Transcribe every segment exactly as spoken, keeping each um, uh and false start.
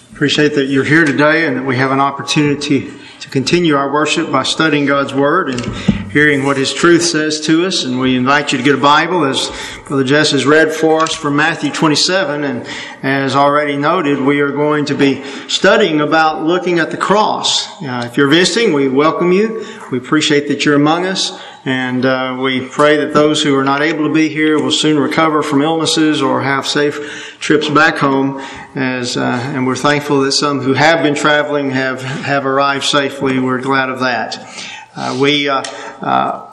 Appreciate that you're here today and that we have an opportunity to continue our worship by studying God's Word and hearing what His truth says to us. And we invite you to get a Bible, as Brother Jess has read for us from Matthew twenty-seven. And as already noted, we are going to be studying about looking at the cross. Uh, if you're visiting, we welcome you. We appreciate that you're among us. And uh, we pray that those who are not able to be here will soon recover from illnesses or have safe trips back home. As uh, and we're thankful that some who have been traveling have, have arrived safely. We're glad of that. Uh, we uh, uh,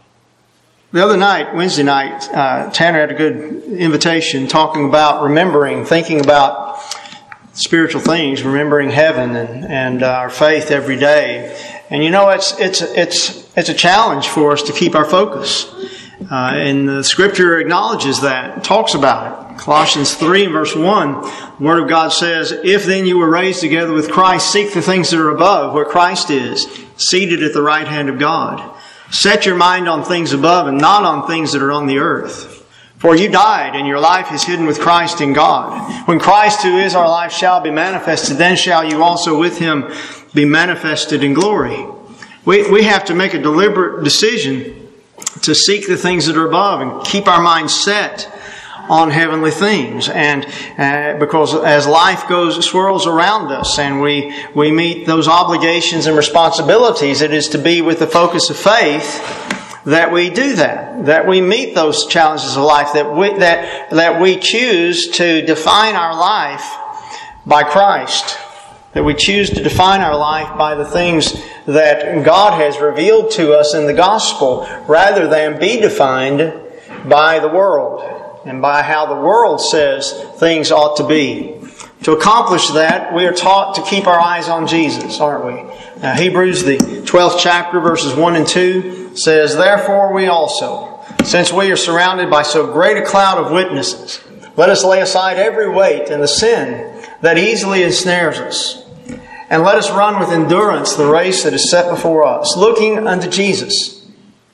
the other night, Wednesday night, uh, Tanner had a good invitation talking about remembering, thinking about spiritual things, remembering heaven and and uh, our faith every day. And you know, it's it's it's it's a challenge for us to keep our focus. Uh, and the Scripture acknowledges that, talks about it. Colossians three and verse one, the Word of God says, "If then you were raised together with Christ, seek the things that are above, where Christ is, seated at the right hand of God. Set your mind on things above and not on things that are on the earth. For you died, and your life is hidden with Christ in God. When Christ, who is our life, shall be manifested, then shall you also with Him be manifested in glory." We we have to make a deliberate decision to seek the things that are above and keep our minds set on heavenly things. And uh, because as life goes swirls around us and we we meet those obligations and responsibilities, it is to be with the focus of faith that we do that, that we meet those challenges of life, that we that that we choose to define our life by Christ. That we choose to define our life by the things that God has revealed to us in the gospel, rather than be defined by the world and by how the world says things ought to be. To accomplish that, we are taught to keep our eyes on Jesus, aren't we? Now, Hebrews, the twelfth chapter, verses one and two, says, "Therefore we also, since we are surrounded by so great a cloud of witnesses, let us lay aside every weight and the sin that easily ensnares us. And let us run with endurance the race that is set before us, looking unto Jesus,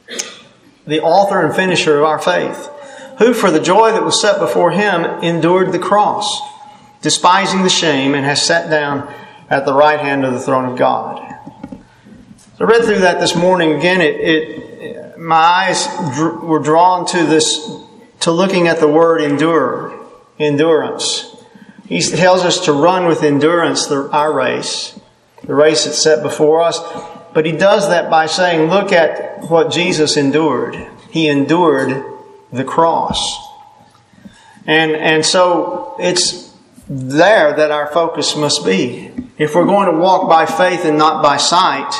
the author and finisher of our faith, who for the joy that was set before Him endured the cross, despising the shame, and has sat down at the right hand of the throne of God." So I read through that this morning. Again, it, it my eyes dr- were drawn to this, to looking at the word endure, endurance. He tells us to run with endurance the, our race, the race that's set before us. But He does that by saying, look at what Jesus endured. He endured the cross. And, and so it's there that our focus must be. If we're going to walk by faith and not by sight,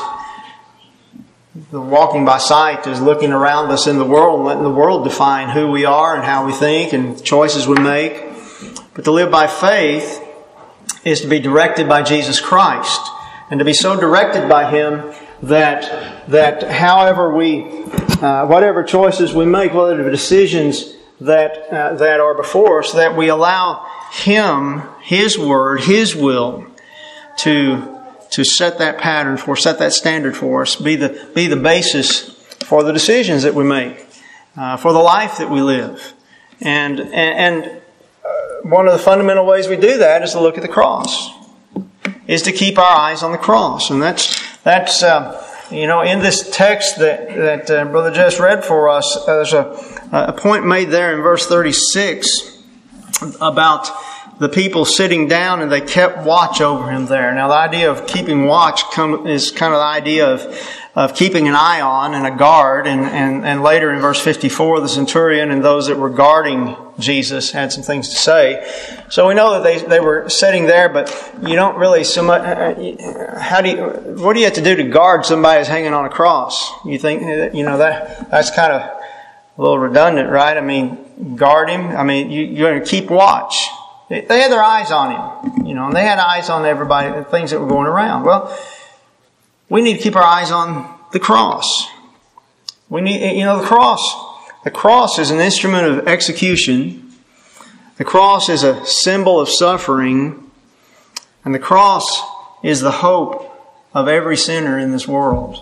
the walking by sight is looking around us in the world and letting the world define who we are and how we think and choices we make. But to live by faith is to be directed by Jesus Christ, and to be so directed by Him that that however we, uh, whatever choices we make, whatever decisions that uh, that are before us, that we allow Him, His Word, His will to to set that pattern for, set that standard for us, be the be the basis for the decisions that we make, uh, for the life that we live, and and. and one of the fundamental ways we do that is to look at the cross, is to keep our eyes on the cross. And that's, that's uh, you know, in this text that, that uh, Brother Jess read for us, uh, there's a, a point made there in verse thirty-six about the people sitting down and they kept watch over Him there. Now, the idea of keeping watch come, is kind of the idea of of keeping an eye on and a guard. And, and, and later in verse fifty-four, the centurion and those that were guarding Jesus had some things to say. So we know that they, they were sitting there, but you don't really so much, how do you, what do you have to do to guard somebody who's hanging on a cross? You think, you know, that that's kind of a little redundant, right? I mean, guard him. I mean, you, you're going to keep watch. They, they had their eyes on Him, you know, and they had eyes on everybody, the things that were going around. Well, we need to keep our eyes on the cross. We need, you know, the cross. The cross is an instrument of execution. The cross is a symbol of suffering. And the cross is the hope of every sinner in this world.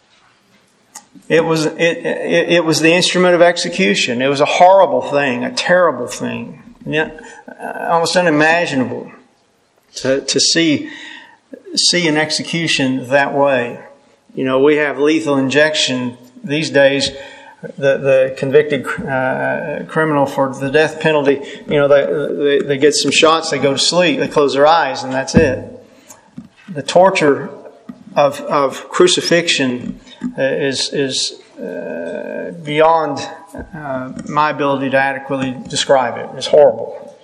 It was, it, it, it was the instrument of execution. It was a horrible thing, a terrible thing, yet almost unimaginable. to, to see, see an execution that way. You know, we have lethal injection these days. The, the convicted uh, criminal for the death penalty, you know, they, they, they get some shots, they go to sleep, they close their eyes, and that's it. The torture of, of crucifixion is, is uh, beyond uh, my ability to adequately describe it. It's horrible.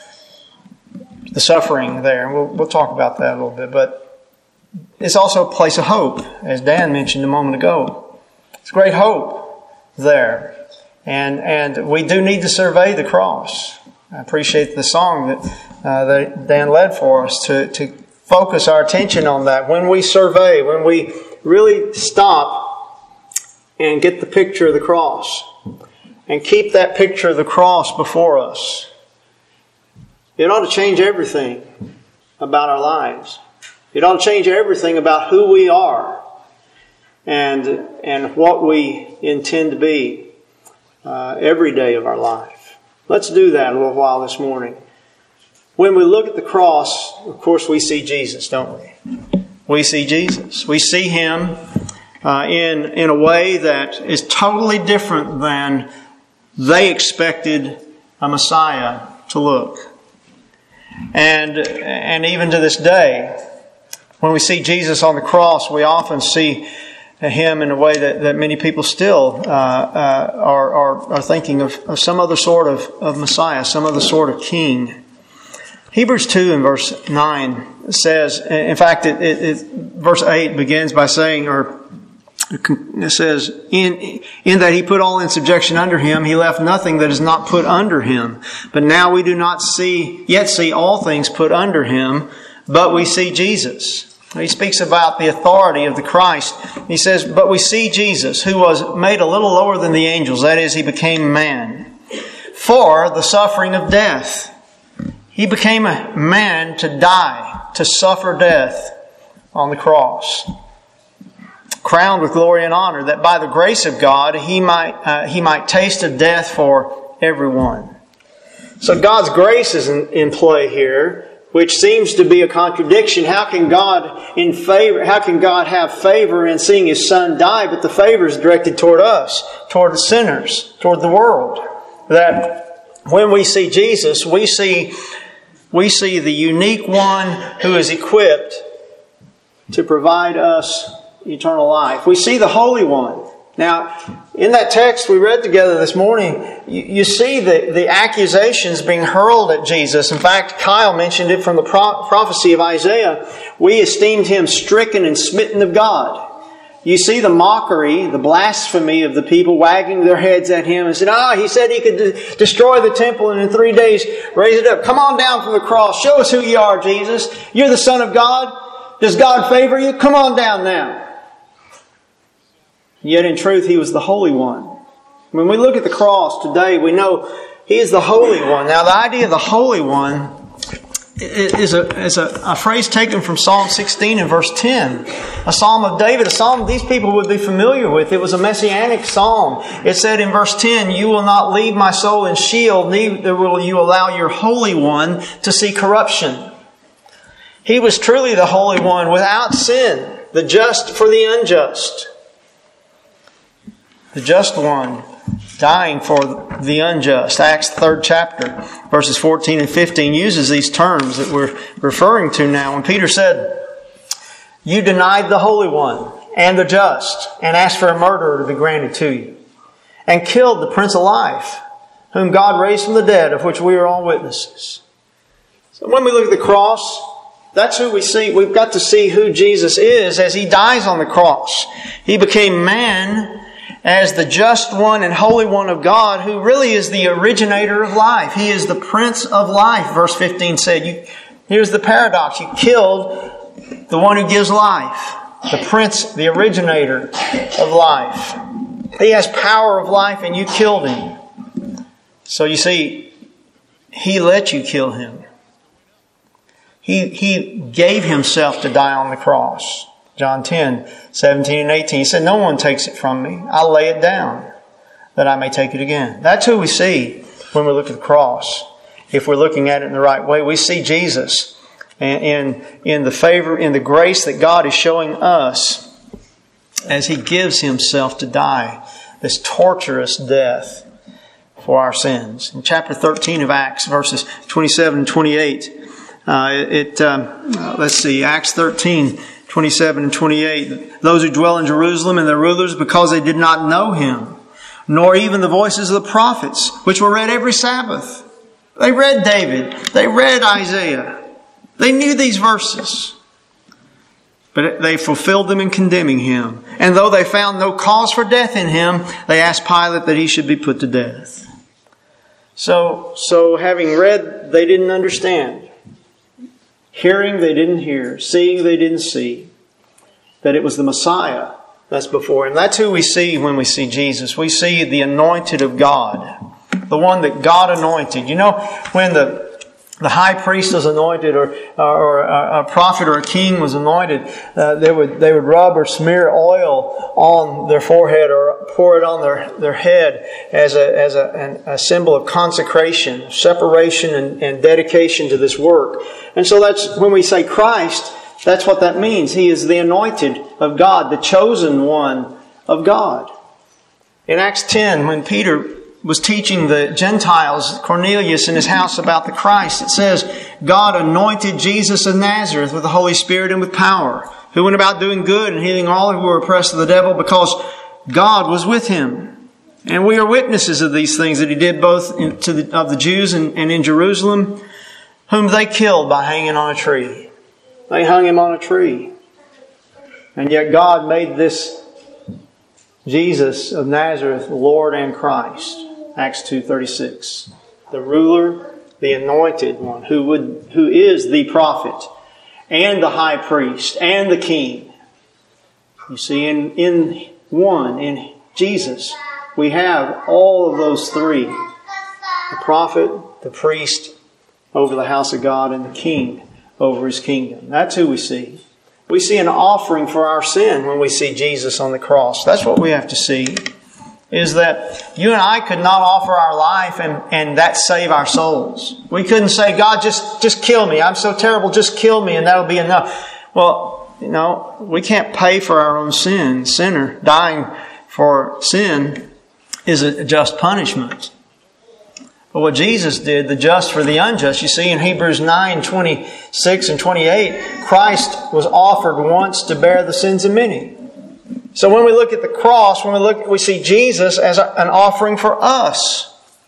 The suffering there, and we'll, we'll talk about that a little bit, but it's also a place of hope, as Dan mentioned a moment ago. It's great hope there. And and we do need to survey the cross. I appreciate the song that, uh, that Dan led for us to, to focus our attention on that. When we survey, when we really stop and get the picture of the cross and keep that picture of the cross before us, it ought to change everything about our lives. It ought to change everything about who we are and and what we intend to be uh, every day of our life. Let's do that a little while this morning. When we look at the cross, of course we see Jesus, don't we? We see Jesus. We see Him uh, in, in a way that is totally different than they expected a Messiah to look. And, and even to this day, when we see Jesus on the cross, we often see Him in a way that, that many people still uh, uh, are, are, are thinking of, of some other sort of, of Messiah, some other sort of king. Hebrews two and verse nine says, in fact, it, it, it, verse eight begins by saying, or it says, in, in that He put all in subjection under Him, He left nothing that is not put under Him. But now we do not see yet see all things put under Him, but we see Jesus. He speaks about the authority of the Christ. He says, but we see Jesus, who was made a little lower than the angels. That is, He became man for the suffering of death. He became a man to die, to suffer death on the cross, crowned with glory and honor, that by the grace of God He might uh, He might taste of death for everyone. So God's grace is in, in play here, which seems to be a contradiction. How can God in favor? How can God have favor in seeing His Son die, but the favor is directed toward us, toward the sinners, toward the world? That when we see Jesus, we see we see the unique one who is equipped to provide us eternal life. We see the Holy One. Now, in that text we read together this morning, you, you see the, the accusations being hurled at Jesus. In fact, Kyle mentioned it from the pro- prophecy of Isaiah. We esteemed Him stricken and smitten of God. You see the mockery, the blasphemy of the people wagging their heads at Him and said, ah, He said He could de- destroy the temple and in three days raise it up. Come on down from the cross. Show us who you are, Jesus. You're the Son of God. Does God favor you? Come on down now. Yet in truth, He was the Holy One. When we look at the cross today, we know He is the Holy One. Now, the idea of the Holy One is a, is a, a phrase taken from Psalm sixteen and verse ten. A psalm of David, a psalm these people would be familiar with. It was a messianic psalm. It said in verse ten, you will not leave my soul in Sheol, neither will you allow your Holy One to see corruption. He was truly the Holy One without sin, the just for the unjust. The just one dying for the unjust. Acts third chapter, verses fourteen and fifteen uses these terms that we're referring to now. When Peter said, you denied the Holy One and the just and asked for a murderer to be granted to you and killed the Prince of Life, whom God raised from the dead, of which we are all witnesses. So when we look at the cross, that's who we see. We've got to see who Jesus is as He dies on the cross. He became man as the just one and holy one of God, who really is the originator of life. He is the Prince of Life. Verse fifteen said, you, here's the paradox. You killed the one who gives life. The Prince, the originator of life. He has power of life and you killed Him. So you see, He let you kill Him. He, he gave Himself to die on the cross. John ten, seventeen and eighteen. He said, no one takes it from me. I lay it down that I may take it again. That's who we see when we look at the cross. If we're looking at it in the right way, we see Jesus and in, in the favor, in the grace that God is showing us as He gives Himself to die this torturous death for our sins. In chapter thirteen of Acts, verses twenty-seven and twenty-eight, uh, it, um, uh, let's see, Acts thirteen, twenty-seven and twenty-eight. Those who dwell in Jerusalem and their rulers, because they did not know Him, nor even the voices of the prophets, which were read every Sabbath. They read David. They read Isaiah. They knew these verses. But they fulfilled them in condemning Him. And though they found no cause for death in Him, they asked Pilate that He should be put to death. So, so having read, they didn't understand. Hearing, they didn't hear. Seeing, they didn't see. That it was the Messiah that's before Him. That's who we see when we see Jesus. We see the anointed of God. The one that God anointed. You know, when the the high priest was anointed, or or a prophet or a king was anointed, uh, they would they would rub or smear oil on their forehead or pour it on their, their head as a as a, an, a symbol of consecration, separation, and, and dedication to this work. And so that's when we say Christ, that's what that means. He is the anointed of God, the chosen one of God. In Acts ten, when Peter was teaching the Gentiles, Cornelius in his house, about the Christ, it says, God anointed Jesus of Nazareth with the Holy Spirit and with power, who went about doing good and healing all who were oppressed of the devil, because God was with Him. And we are witnesses of these things that He did both in, to the, of the Jews and, and in Jerusalem, whom they killed by hanging on a tree. They hung Him on a tree. And yet God made this Jesus of Nazareth Lord and Christ. Acts two thirty-six. The ruler, the anointed one, who would, who is the prophet, and the high priest, and the king. You see, in, in one, in Jesus, we have all of those three. The prophet, the priest over the house of God, and the king over His kingdom. That's who we see. We see an offering for our sin when we see Jesus on the cross. That's what we have to see. Is that you and I could not offer our life and, and that save our souls. We couldn't say, God, just, just kill me. I'm so terrible, just kill me and that'll be enough. Well, you know, we can't pay for our own sin. Sinner dying for sin is a just punishment. But what Jesus did, the just for the unjust, you see in Hebrews nine, twenty-six and twenty-eight, Christ was offered once to bear the sins of many. So when we look at the cross, when we look, we see Jesus as a, an offering for us.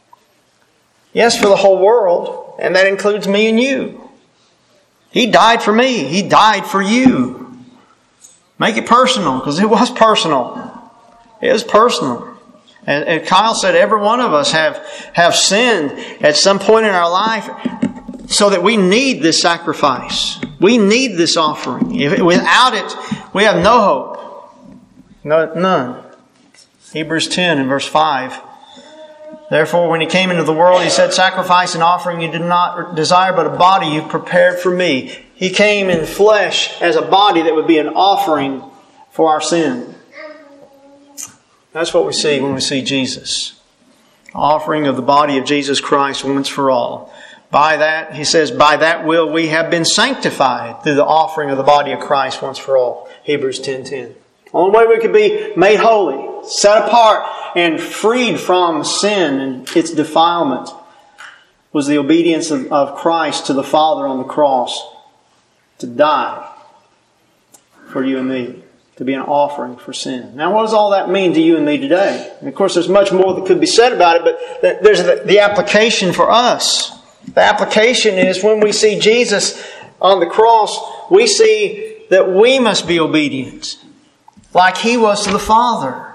Yes, for the whole world, and that includes me and you. He died for me. He died for you. Make it personal, because it was personal. It was personal. And, and Kyle said every one of us have, have sinned at some point in our life, so that we need this sacrifice. We need this offering. If, without it, we have no hope. No, none. Hebrews ten and verse five. Therefore, when He came into the world, He said, sacrifice and offering you did not desire, but a body you prepared for me. He came in flesh as a body that would be an offering for our sin. That's what we see when we see Jesus. Offering of the body of Jesus Christ once for all. By that, He says, by that will we have been sanctified through the offering of the body of Christ once for all. Hebrews ten ten. The only way we could be made holy, set apart, and freed from sin and its defilement was the obedience of, of Christ to the Father on the cross to die for you and me, to be an offering for sin. Now, what does all that mean to you and me today? And of course, there's much more that could be said about it, but there's the, the application for us. The application is when we see Jesus on the cross, we see that we must be obedient, like He was to the Father.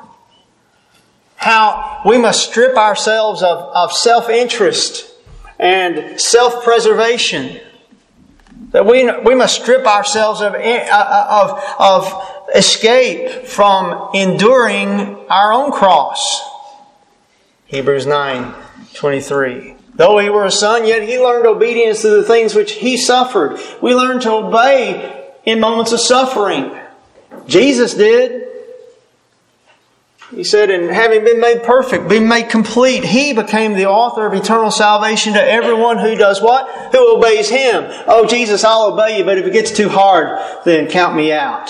How we must strip ourselves of, of self-interest and self-preservation. That we, we must strip ourselves of, of, of escape from enduring our own cross. Hebrews nine twenty-three. Though He were a son, yet He learned obedience to the things which He suffered. We learn to obey in moments of suffering. Jesus did. He said, and having been made perfect, been made complete, He became the author of eternal salvation to everyone who does what? Who obeys Him. Oh, Jesus, I'll obey you, but if it gets too hard, then count me out.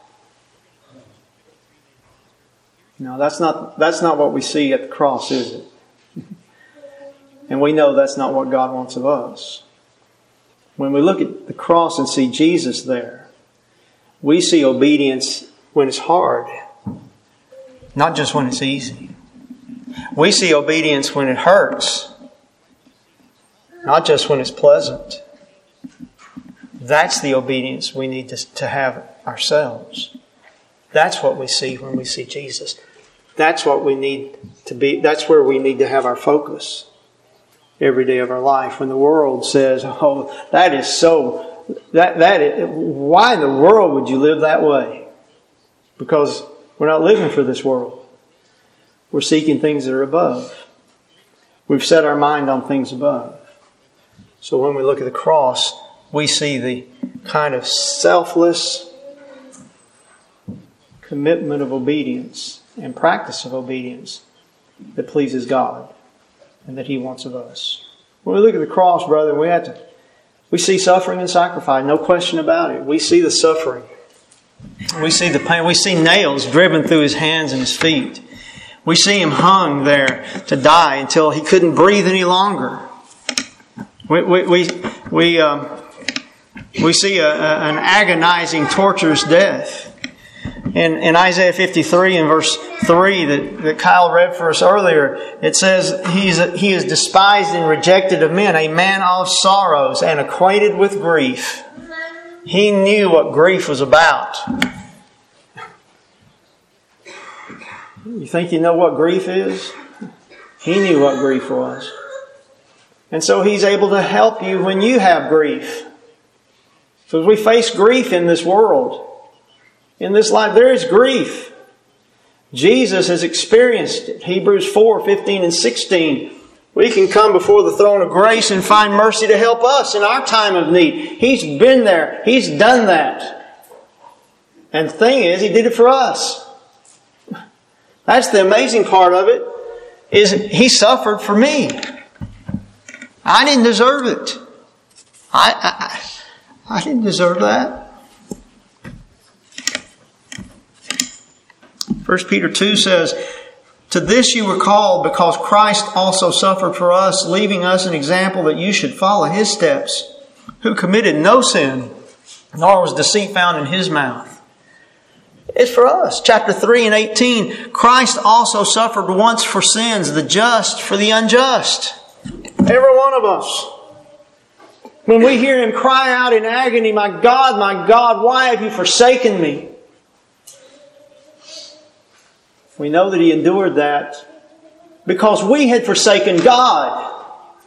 No, that's not, that's not what we see at the cross, is it? And we know that's not what God wants of us. When we look at the cross and see Jesus there, we see obedience when it's hard, not just when it's easy. We see obedience when it hurts, not just when it's pleasant. That's the obedience we need to, to have ourselves. That's what we see when we see Jesus. That's what we need to be. That's where we need to have our focus every day of our life. When the world says, "Oh, that is so," that that is, why in the world would you live that way? Because we're not living for this world. We're seeking things that are above. We've set our mind on things above. So when we look at the cross, we see the kind of selfless commitment of obedience and practice of obedience that pleases God and that He wants of us. When we look at the cross, brother, we have to we see suffering and sacrifice, no question about it. We see the suffering. We see the pain. We see nails driven through His hands and His feet. We see Him hung there to die until He couldn't breathe any longer. We we we we, um, we see a, a, an agonizing, torturous death. In, in Isaiah fifty-three and verse three that, that Kyle read for us earlier, it says, He's a, He is despised and rejected of men, a man of sorrows and acquainted with grief. He knew what grief was about. You think you know what grief is? He knew what grief was. And so He's able to help you when you have grief. So as we face grief in this world, in this life, there is grief. Jesus has experienced it. Hebrews four, fifteen and sixteen. We can come before the throne of grace and find mercy to help us in our time of need. He's been there. He's done that. And the thing is, He did it for us. That's the amazing part of it, is He suffered for me. I didn't deserve it. I, I, I didn't deserve that. First Peter two says, "To this you were called, because Christ also suffered for us, leaving us an example that you should follow His steps, who committed no sin, nor was deceit found in His mouth." It's for us. Chapter three and eighteen, "Christ also suffered once for sins, the just for the unjust." Every one of us. When we hear Him cry out in agony, "My God, my God, why have you forsaken me?" We know that He endured that because we had forsaken God.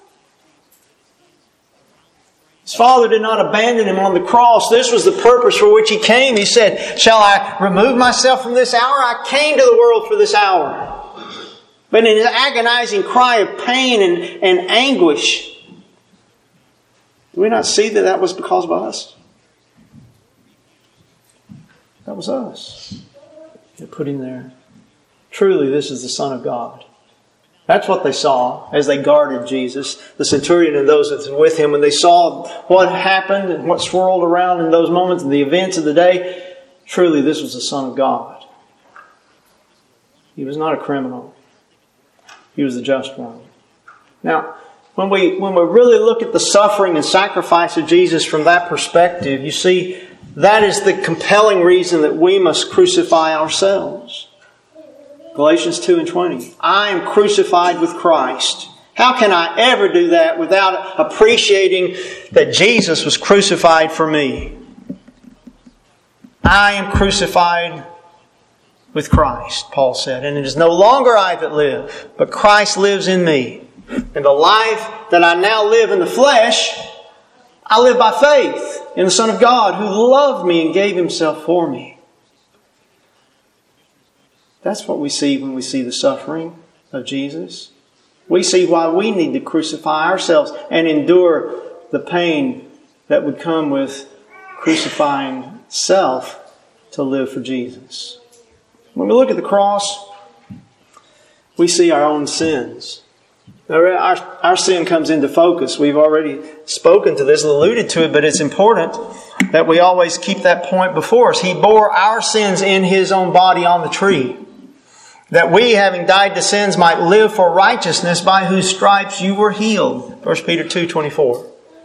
His Father did not abandon Him on the cross. This was the purpose for which He came. He said, "Shall I remove myself from this hour? I came to the world for this hour." But in His agonizing cry of pain and, and anguish, do we not see that that was because of us? That was us. They put Him there. Truly, this is the Son of God. That's what they saw as they guarded Jesus. The centurion and those that were with him, when they saw what happened and what swirled around in those moments and the events of the day, truly, this was the Son of God. He was not a criminal. He was the just one. Now, when we when we really look at the suffering and sacrifice of Jesus from that perspective, you see, that is the compelling reason that we must crucify ourselves. Galatians two and twenty. "I am crucified with Christ." How can I ever do that without appreciating that Jesus was crucified for me? I am crucified with Christ, Paul said. "And it is no longer I that live, but Christ lives in me. And the life that I now live in the flesh, I live by faith in the Son of God, who loved me and gave Himself for me." That's what we see when we see the suffering of Jesus. We see why we need to crucify ourselves and endure the pain that would come with crucifying self to live for Jesus. When we look at the cross, we see our own sins. Our, our sin comes into focus. We've already spoken to this, alluded to it, but it's important that we always keep that point before us. He bore our sins in His own body on the tree, that we, having died to sins, might live for righteousness, by whose stripes you were healed. First Peter two twenty-four.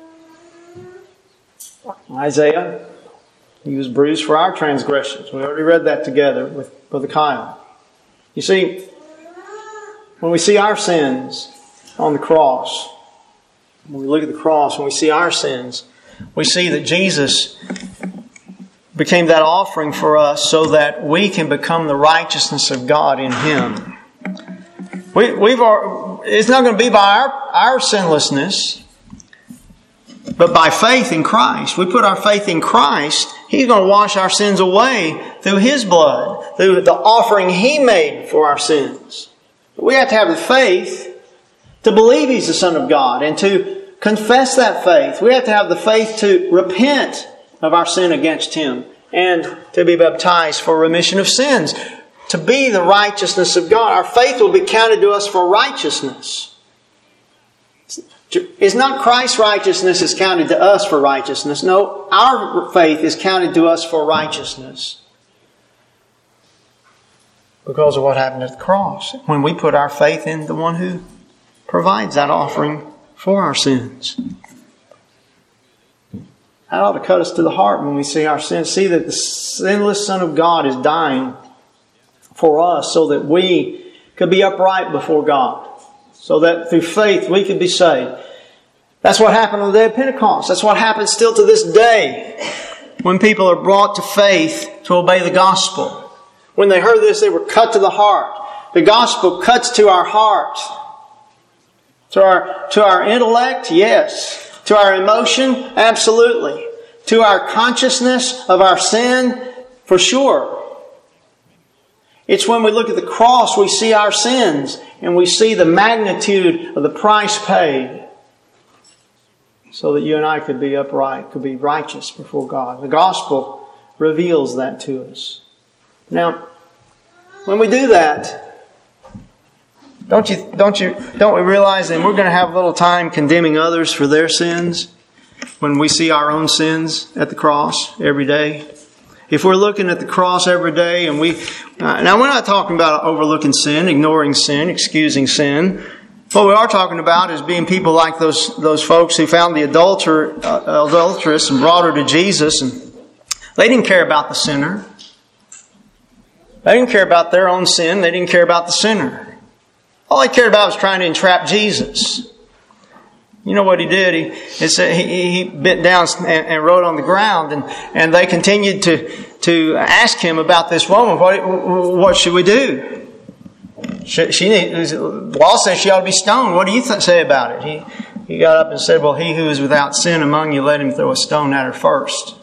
Isaiah, He was bruised for our transgressions. We already read that together with Brother Kyle. You see, when we see our sins on the cross, when we look at the cross, when we see our sins, we see that Jesus became that offering for us so that we can become the righteousness of God in Him. We, we've, it's not going to be by our, our sinlessness, but by faith in Christ. We put our faith in Christ. He's going to wash our sins away through His blood, through the offering He made for our sins. We have to have the faith to believe He's the Son of God and to confess that faith. We have to have the faith to repent of our sin against Him and to be baptized for remission of sins, to be the righteousness of God. Our faith will be counted to us for righteousness. It's not Christ's righteousness is counted to us for righteousness. No, our faith is counted to us for righteousness because of what happened at the cross, when we put our faith in the one who provides that offering for our sins. That ought to cut us to the heart when we see our sins. See that the sinless Son of God is dying for us so that we could be upright before God. So that through faith we could be saved. That's what happened on the day of Pentecost. That's what happens still to this day when people are brought to faith to obey the gospel. When they heard this, they were cut to the heart. The gospel cuts to our heart. To our, to our intellect, yes. To our emotion, absolutely. To our consciousness of our sin, for sure. It's when we look at the cross, we see our sins and we see the magnitude of the price paid so that you and I could be upright, could be righteous before God. The gospel reveals that to us. Now, when we do that, Don't you, don't you, don't we realize that we're going to have a little time condemning others for their sins when we see our own sins at the cross every day? If we're looking at the cross every day and we, uh, now we're not talking about overlooking sin, ignoring sin, excusing sin. What we are talking about is being people like those, those folks who found the adulterer, uh, adulteress and brought her to Jesus, and they didn't care about the sinner. They didn't care about their own sin. They didn't care about the sinner. All he cared about was trying to entrap Jesus. You know what he did? He it said he, he bent down and, and wrote on the ground, and, and they continued to to ask him about this woman. What what should we do? She, she the law says she ought to be stoned. What do you th- say about it? He he got up and said, "Well, he who is without sin among you, let him throw a stone at her first."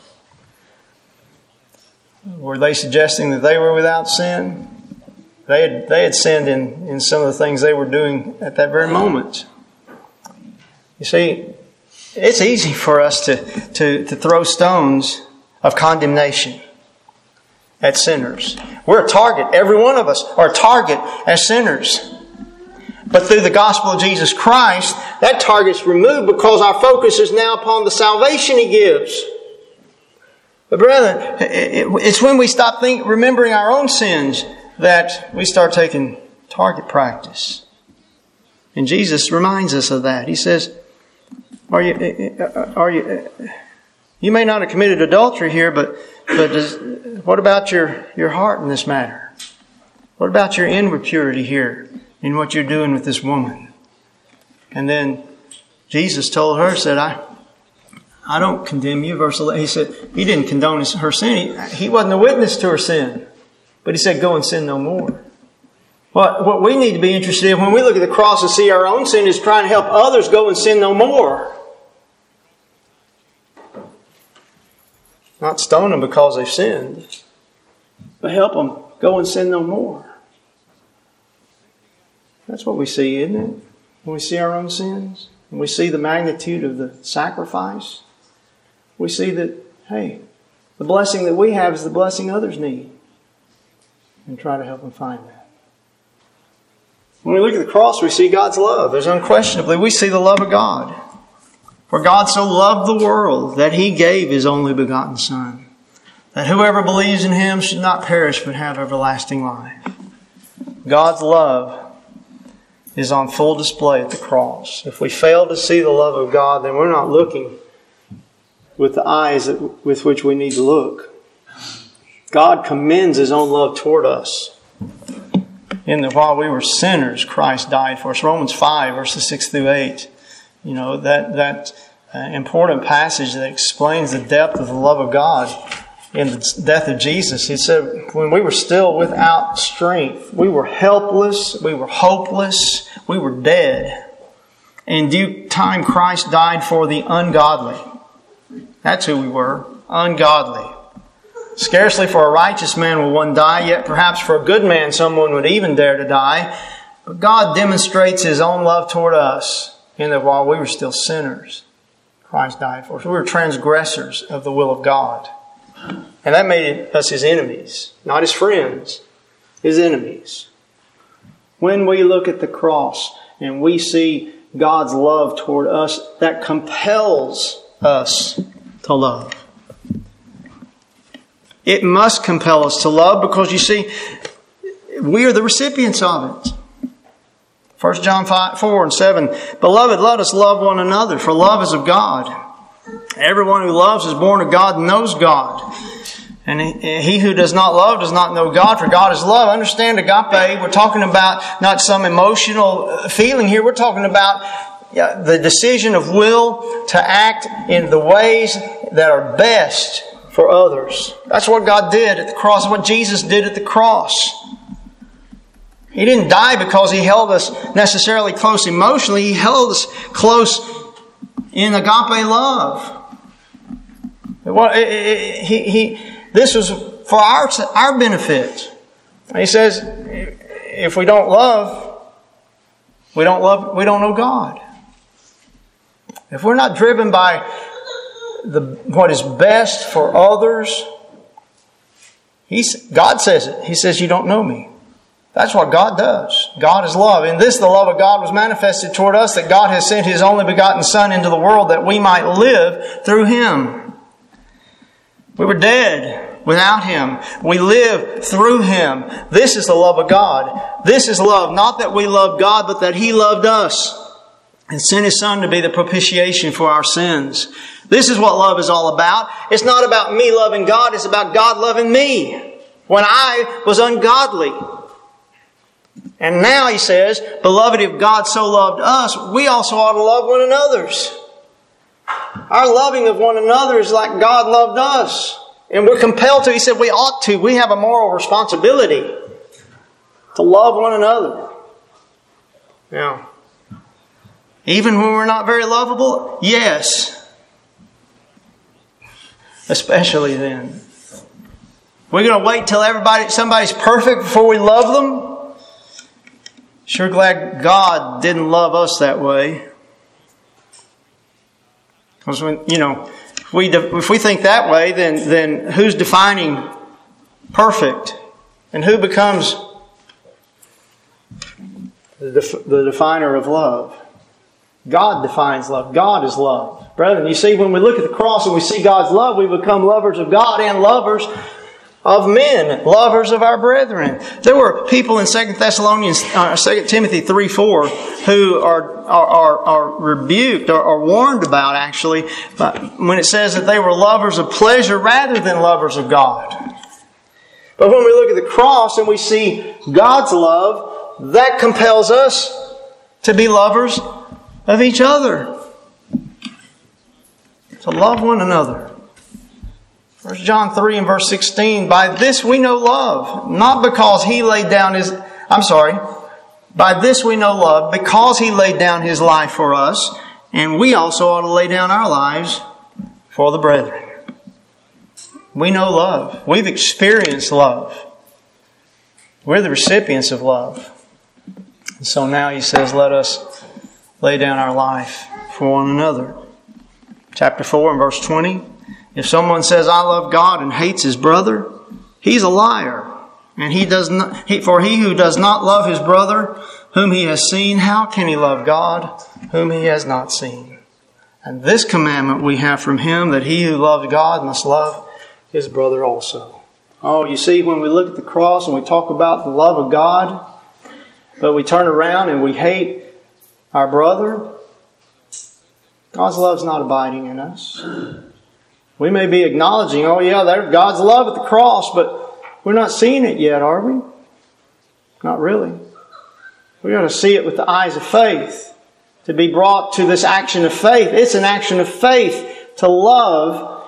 Were they suggesting that they were without sin? They had, they had sinned in, in some of the things they were doing at that very moment. You see, it's easy for us to, to, to throw stones of condemnation at sinners. We're a target. Every one of us are a target as sinners. But through the gospel of Jesus Christ, that target's removed because our focus is now upon the salvation He gives. But brethren, it's when we stop think, remembering our own sins that we start taking target practice. And Jesus reminds us of that. He says, are you, are you, you may not have committed adultery here, but, but does, what about your, your heart in this matter? What about your inward purity here in what you're doing with this woman? And then Jesus told her, said, I, I don't condemn you. Verse eleven, he said, He didn't condone her sin. He, he wasn't a witness to her sin. But He said, go and sin no more. What, what we need to be interested in when we look at the cross and see our own sin is trying to help others go and sin no more. Not stone them because they've sinned, but help them go and sin no more. That's what we see, isn't it? When we see our own sins, when we see the magnitude of the sacrifice, we see that, hey, the blessing that we have is the blessing others need. And try to help them find that. When we look at the cross, we see God's love. There's unquestionably, we see the love of God. For God so loved the world that He gave His only begotten Son, that whoever believes in Him should not perish but have everlasting life. God's love is on full display at the cross. If we fail to see the love of God, then we're not looking with the eyes with which we need to look. God commends His own love toward us. In that while we were sinners, Christ died for us. Romans five, verses six through eight. You know, that, that uh, important passage that explains the depth of the love of God in the death of Jesus. He said, when we were still without strength, we were helpless, we were hopeless, we were dead. In due time, Christ died for the ungodly. That's who we were, ungodly. Scarcely for a righteous man will one die, yet perhaps for a good man someone would even dare to die. But God demonstrates His own love toward us in that while we were still sinners, Christ died for us. We were transgressors of the will of God. And that made us His enemies, not His friends, His enemies. When we look at the cross and we see God's love toward us, that compels us to love. It must compel us to love because, you see, we are the recipients of it. First John five, four and seven, Beloved, let us love one another, for love is of God. Everyone who loves is born of God and knows God. And he who does not love does not know God, for God is love. Understand agape, we're talking about not some emotional feeling here. We're talking about the decision of will to act in the ways that are best for others. That's what God did at the cross, what Jesus did at the cross. He didn't die because He held us necessarily close emotionally. He held us close in agape love. He, he, this was for our, our benefit. He says, if we don't love, we don't love, we don't know God. If we're not driven by the what is best for others, He's, God says it. He says, you don't know me. That's what God does. God is love. In this, the love of God was manifested toward us, that God has sent His only begotten Son into the world that we might live through Him. We were dead without Him. We live through Him. This is the love of God. This is love. Not that we love God, but that He loved us and sent His Son to be the propitiation for our sins. This is what love is all about. It's not about me loving God. It's about God loving me when I was ungodly. And now He says, Beloved, if God so loved us, we also ought to love one another. Our loving of one another is like God loved us. And we're compelled to. He said we ought to. We have a moral responsibility to love one another. Now, even when we're not very lovable, yes. Especially then. We're going to wait till everybody, somebody's perfect before we love them? Sure glad God didn't love us that way. Because when, you know, if we, if we think that way, then, then who's defining perfect? And who becomes the, def- the definer of love? God defines love. God is love. Brethren, you see, when we look at the cross and we see God's love, we become lovers of God and lovers of men, lovers of our brethren. There were people in Second Thessalonians, uh, Second Timothy three four who are are, are, are rebuked or are warned about, actually, but when it says that they were lovers of pleasure rather than lovers of God. But when we look at the cross and we see God's love, that compels us to be lovers of each other. To love one another. First John three and verse sixteen, by this we know love, not because He laid down His, I'm sorry, by this we know love, because He laid down His life for us, and we also ought to lay down our lives for the brethren. We know love. We've experienced love. We're the recipients of love. And so now He says, let us lay down our life for one another. Chapter four and verse twenty. If someone says, I love God and hates his brother, he's a liar. And he does not, he, for he who does not love his brother whom he has seen, how can he love God whom he has not seen? And this commandment we have from him, that he who loves God must love his brother also. Oh, you see, when we look at the cross and we talk about the love of God, but we turn around and we hate our brother, God's love's not abiding in us. We may be acknowledging, oh yeah, there's God's love at the cross, but we're not seeing it yet, are we? Not really. We've got to see it with the eyes of faith. To be brought to this action of faith. It's an action of faith to love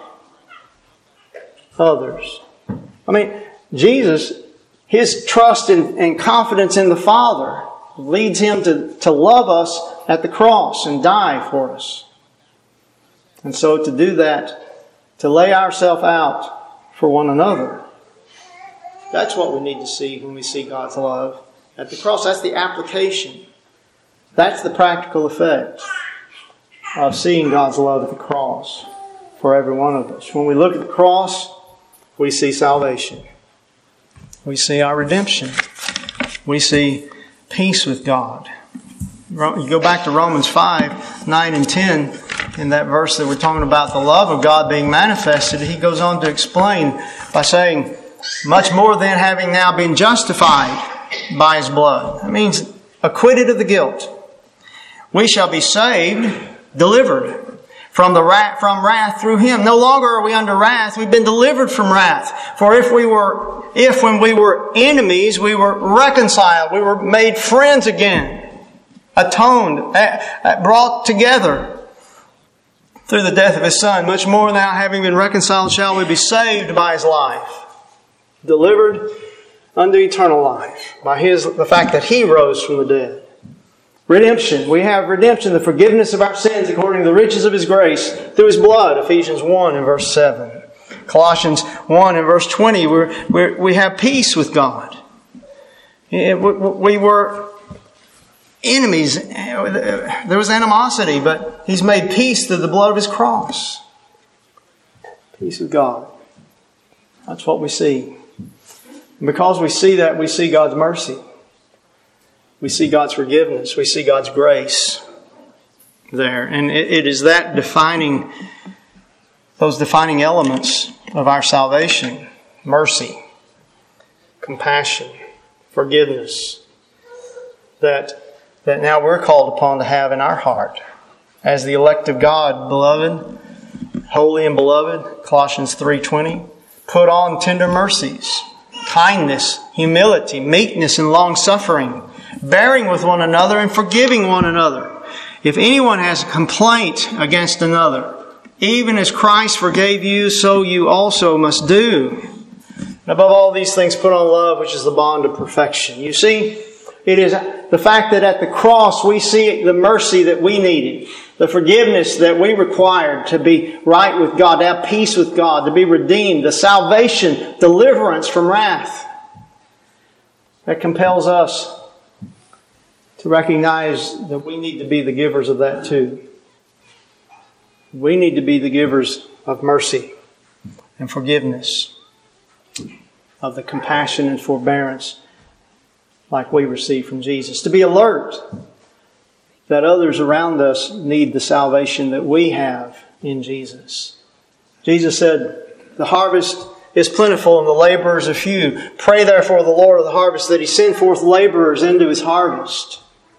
others. I mean, Jesus, his trust and, and confidence in the Father leads him to, to love us at the cross and die for us. And so to do that, to lay ourselves out for one another, that's what we need to see when we see God's love at the cross. That's the application. That's the practical effect of seeing God's love at the cross for every one of us. When we look at the cross, we see salvation. We see our redemption. We see peace with God. You go back to Romans five, nine and ten, in that verse that we're talking about the love of God being manifested, he goes on to explain by saying, much more than having now been justified by his blood. That means acquitted of the guilt. We shall be saved, delivered from the wrath, from wrath through him. No longer are we under wrath. We've been delivered from wrath. For if we were, if when we were enemies, we were reconciled, we were made friends again, atoned, brought together through the death of his Son, much more now, having been reconciled, shall we be saved by his life, delivered unto eternal life by his the fact that he rose from the dead. Redemption. We have redemption, the forgiveness of our sins according to the riches of his grace through his blood. Ephesians one and verse seven. Colossians one and verse twenty. We're, we're, we have peace with God. We were enemies. There was animosity, but he's made peace through the blood of his cross. Peace with God. That's what we see. And because we see that, we see God's mercy. We see God's forgiveness. We see God's grace there. And it, it is that defining, those defining elements of our salvation. Mercy, compassion, forgiveness. That, that now we're called upon to have in our heart. As the elect of God, beloved, holy and beloved, Colossians three twenty. Put on tender mercies, kindness, humility, meekness, and long-suffering, bearing with one another and forgiving one another. If anyone has a complaint against another, even as Christ forgave you, so you also must do. And above all these things, put on love, which is the bond of perfection. You see, it is the fact that at the cross we see the mercy that we needed, the forgiveness that we required to be right with God, to have peace with God, to be redeemed, the salvation, deliverance from wrath, that compels us to recognize that we need to be the givers of that too. We need to be the givers of mercy and forgiveness, of the compassion and forbearance like we receive from Jesus. To be alert that others around us need the salvation that we have in Jesus. Jesus said, the harvest is plentiful and the laborers are few. Pray therefore the Lord of the harvest that he send forth laborers into his harvest.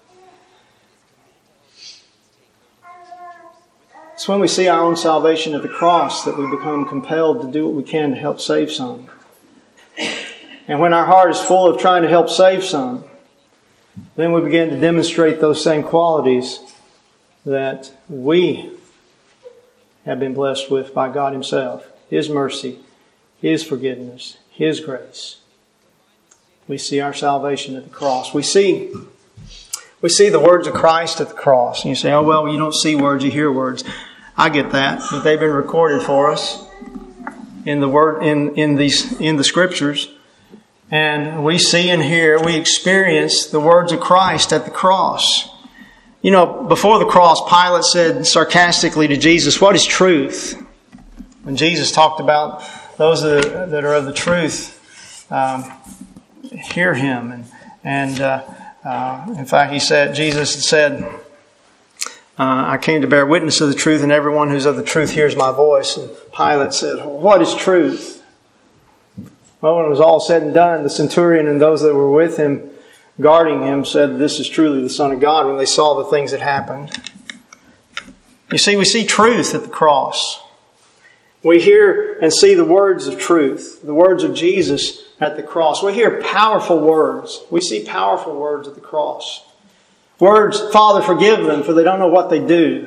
It's when we see our own salvation at the cross that we become compelled to do what we can to help save some. And when our heart is full of trying to help save some, then we begin to demonstrate those same qualities that we have been blessed with by God himself. His mercy, his forgiveness, his grace. We see our salvation at the cross. We see, we see the words of Christ at the cross. And you say, oh, well, you don't see words, you hear words. I get that, but they've been recorded for us in the word, in, in these, in the scriptures. And we see and hear, we experience the words of Christ at the cross. You know, before the cross, Pilate said sarcastically to Jesus, what is truth? When Jesus talked about those that are of the truth, um, hear him. And, and uh, Uh, in fact, he said, Jesus said, uh, I came to bear witness of the truth, and everyone who's of the truth hears my voice. And Pilate said, what is truth? Well, when it was all said and done, the centurion and those that were with him, guarding him, said, this is truly the Son of God, when they saw the things that happened. You see, we see truth at the cross. We hear and see the words of truth, the words of Jesus at the cross. We hear powerful words. We see powerful words at the cross. Words, Father, forgive them, for they don't know what they do.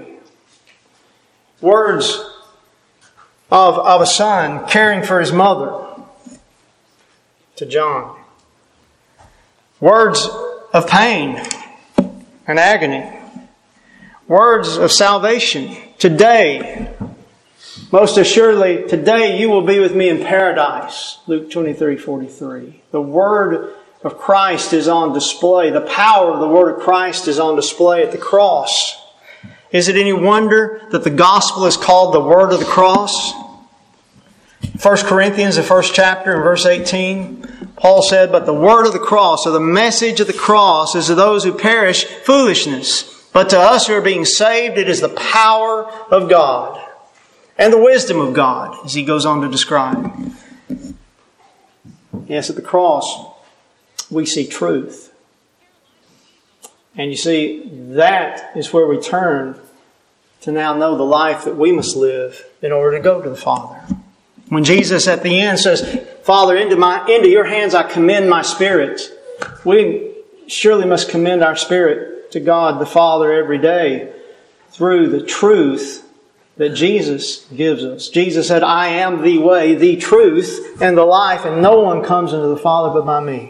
Words of, of a son caring for his mother to John. Words of pain and agony. Words of salvation. Today, most assuredly, today you will be with me in paradise. Luke twenty-three forty-three. The Word of Christ is on display. The power of the Word of Christ is on display at the cross. Is it any wonder that the gospel is called the Word of the cross? First Corinthians, the first chapter, in verse eighteen, Paul said, but the word of the cross, or the message of the cross, is to those who perish foolishness. But to us who are being saved, it is the power of God and the wisdom of God, as he goes on to describe. Yes, at the cross, we see truth. And you see, that is where we turn to now know the life that we must live in order to go to the Father. When Jesus at the end says, Father, into my into your hands I commend my spirit, we surely must commend our spirit to God the Father every day through the truth that Jesus gives us. Jesus said, I am the way, the truth, and the life, and no one comes into the Father but by me.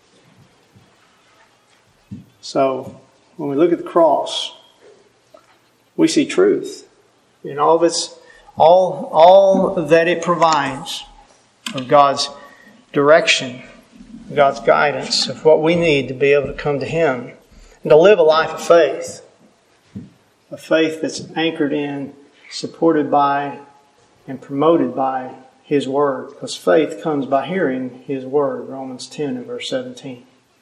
So, when we look at the cross, we see truth in all of its All, all that it provides of God's direction, God's guidance, of what we need to be able to come to Him and to live a life of faith. A faith that's anchored in, supported by, and promoted by His Word. Because faith comes by hearing His Word, Romans ten and verse seventeen.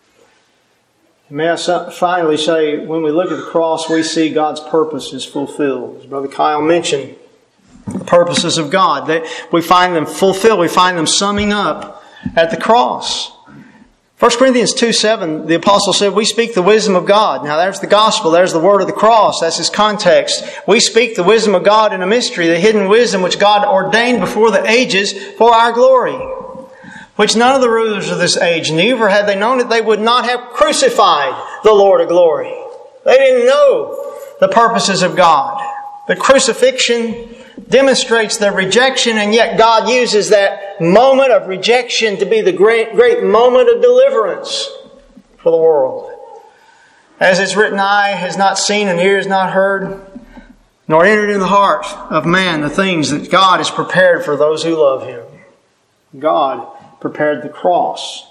And may I finally say, when we look at the cross, we see God's purpose is fulfilled. As Brother Kyle mentioned, the purposes of God, that we find them fulfilled, we find them summing up at the cross. First Corinthians two seven, the apostle said, we speak the wisdom of God. Now there's the gospel, there's the word of the cross, that's his context. We speak the wisdom of God in a mystery, the hidden wisdom which God ordained before the ages for our glory, which none of the rulers of this age knew, for had they known it, they would not have crucified the Lord of glory. They didn't know the purposes of God. But crucifixion demonstrates their rejection, and yet God uses that moment of rejection to be the great, great moment of deliverance for the world. As it's written, eye has not seen and ear has not heard, nor entered in the heart of man the things that God has prepared for those who love Him. God prepared the cross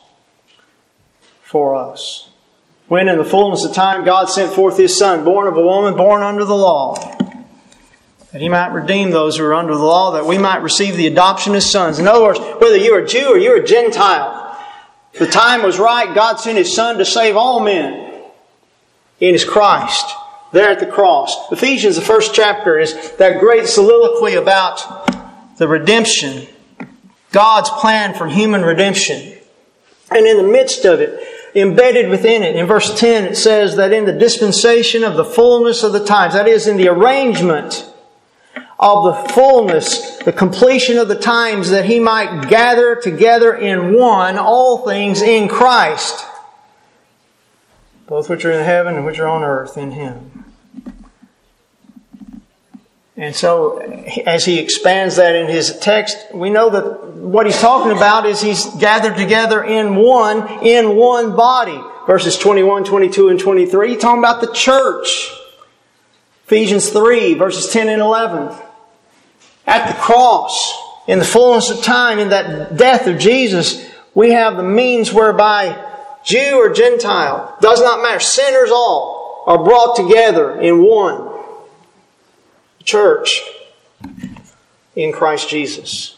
for us. When in the fullness of time God sent forth His Son, born of a woman, born under the law, that He might redeem those who are under the law, that we might receive the adoption as sons. In other words, whether you're a Jew or you're a Gentile, the time was right. God sent His Son to save all men in His Christ, there at the cross. Ephesians, the first chapter, is that great soliloquy about the redemption, God's plan for human redemption. And in the midst of it, embedded within it, in verse ten, it says that in the dispensation of the fullness of the times, that is, in the arrangement of the fullness, the completion of the times, that He might gather together in one all things in Christ, both which are in heaven and which are on earth in Him. And so, as he expands that in his text, we know that what he's talking about is He's gathered together in one, in one body. Verses twenty-one, twenty-two, and twenty-three, he's talking about the church. Ephesians three, verses ten and eleven. At the cross, in the fullness of time, in that death of Jesus, we have the means whereby Jew or Gentile, does not matter, sinners all, are brought together in one church in Christ Jesus.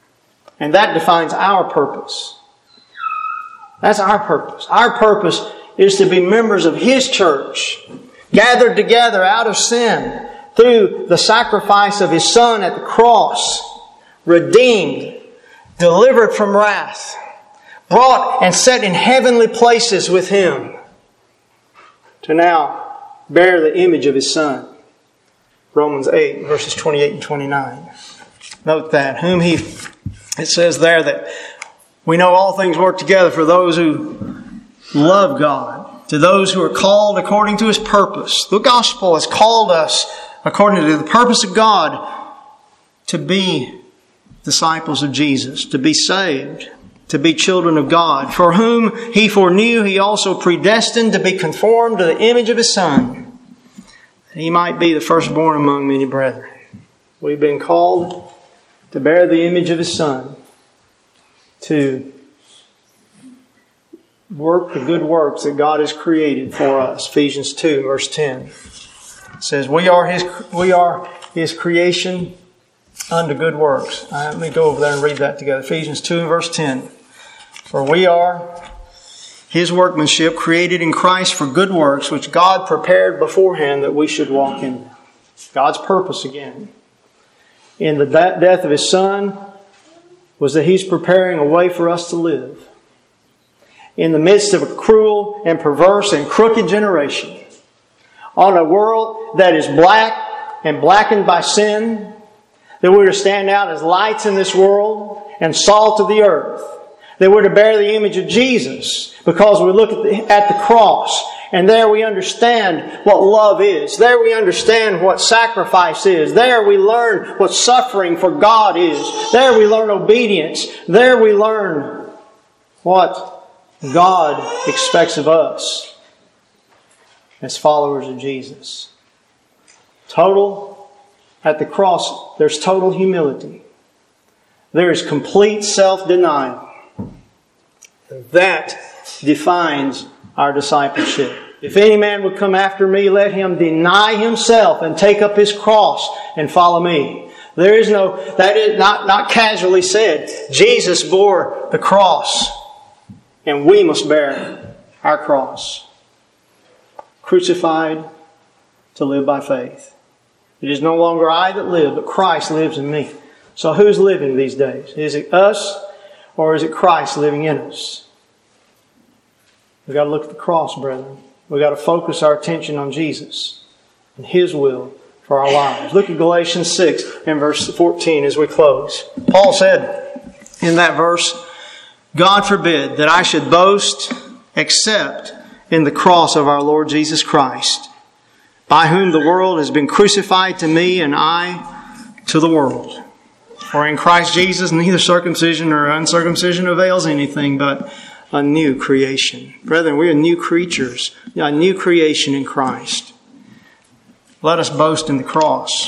And that defines our purpose. That's our purpose. Our purpose is to be members of His church, gathered together out of sin through the sacrifice of His Son at the cross, redeemed, delivered from wrath, brought and set in heavenly places with Him, to now bear the image of His Son. Romans eight, verses twenty-eight and twenty-nine. Note that. Whom He, it says there that we know all things work together for those who love God, to those who are called according to His purpose. The gospel has called us according to the purpose of God to be disciples of Jesus, to be saved, to be children of God, for whom He foreknew, He also predestined to be conformed to the image of His Son, that He might be the firstborn among many brethren. We've been called to bear the image of His Son, to work the good works that God has created for us. Ephesians two, verse ten. It says, we are His, we are His creation unto good works. Right, let me go over there and read that together. Ephesians two and verse ten. For we are His workmanship, created in Christ for good works, which God prepared beforehand that we should walk in them. God's purpose again. In the death of His Son was that He's preparing a way for us to live. In the midst of a cruel and perverse and crooked generation, on a world that is black and blackened by sin, that we're to stand out as lights in this world and salt of the earth. That we're to bear the image of Jesus because we look at the, at the cross, and there we understand what love is. There we understand what sacrifice is. There we learn what suffering for God is. There we learn obedience. There we learn what God expects of us as followers of Jesus. Total, at the cross, there's total humility. There is complete self-denial. That defines our discipleship. If any man would come after me, let him deny himself and take up his cross and follow me. There is no, that is not, not casually said. Jesus bore the cross, and we must bear our cross. Crucified to live by faith. It is no longer I that live, but Christ lives in me. So who's living these days? Is it us, or is it Christ living in us? We've got to look at the cross, brethren. We've got to focus our attention on Jesus and His will for our lives. Look at Galatians six and verse fourteen as we close. Paul said in that verse, God forbid that I should boast except in the cross of our Lord Jesus Christ, by whom the world has been crucified to me and I to the world. For in Christ Jesus neither circumcision nor uncircumcision avails anything, but a new creation. Brethren, we are new creatures, a new creation in Christ. Let us boast in the cross.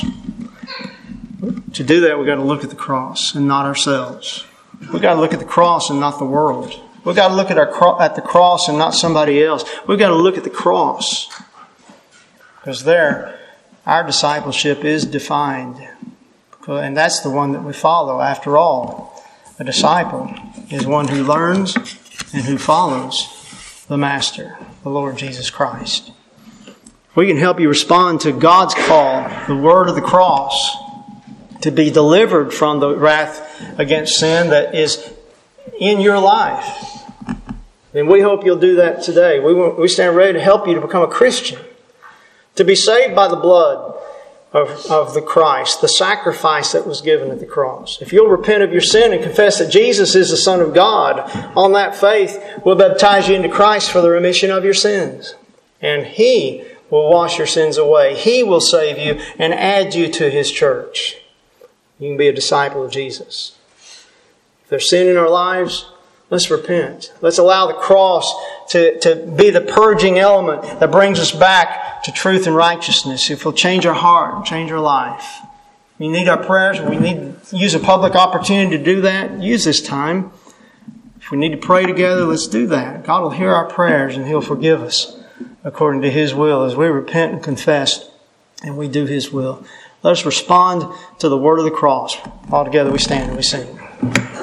To do that, we've got to look at the cross and not ourselves. We've got to look at the cross and not the world. We've got to look at our at the cross and not somebody else. We've got to look at the cross. Because there, our discipleship is defined. And that's the one that we follow. After all, a disciple is one who learns and who follows the Master, the Lord Jesus Christ. We can help you respond to God's call, the word of the cross, to be delivered from the wrath against sin that is in your life. And we hope you'll do that today. We, we stand ready to help you to become a Christian, to be saved by the blood Of, of the Christ, the sacrifice that was given at the cross. If you'll repent of your sin and confess that Jesus is the Son of God, on that faith we'll baptize you into Christ for the remission of your sins. And He will wash your sins away. He will save you and add you to His church. You can be a disciple of Jesus. If there's sin in our lives, let's repent. Let's allow the cross to, to be the purging element that brings us back to truth and righteousness. If we'll change our heart, change our life. We need our prayers. We need to use a public opportunity to do that. Use this time. If we need to pray together, let's do that. God will hear our prayers and He'll forgive us according to His will as we repent and confess and we do His will. Let us respond to the word of the cross. All together we stand and we sing.